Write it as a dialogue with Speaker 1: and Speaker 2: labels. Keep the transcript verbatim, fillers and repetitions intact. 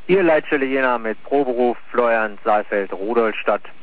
Speaker 1: Hier Leitstelle Jena mit Proberuf Florian Saalfeld, Rudolstadt.